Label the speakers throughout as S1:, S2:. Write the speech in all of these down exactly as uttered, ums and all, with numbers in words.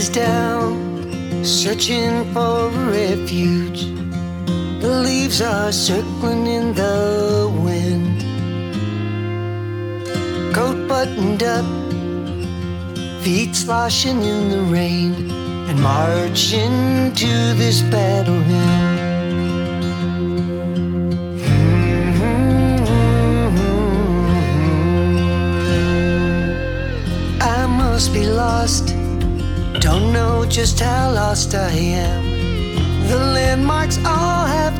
S1: is down, searching for refuge. The leaves are circling in the wind. Coat buttoned up, feet sloshing in the rain, and marching to this battle hymn. I must be lost, don't know just how lost I am. The landmarks all have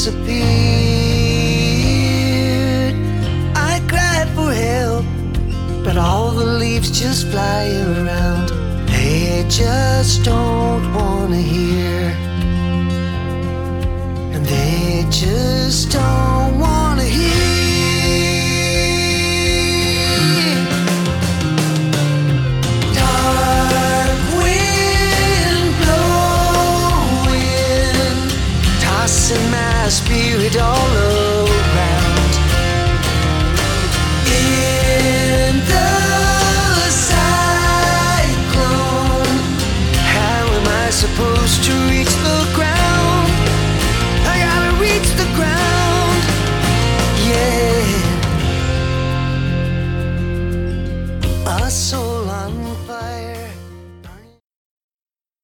S1: disappeared. I cried for help, but all the leaves just fly around. They just don't wanna hear, and they just don't wanna hear. Dark wind blowing, tossing my spirit all over.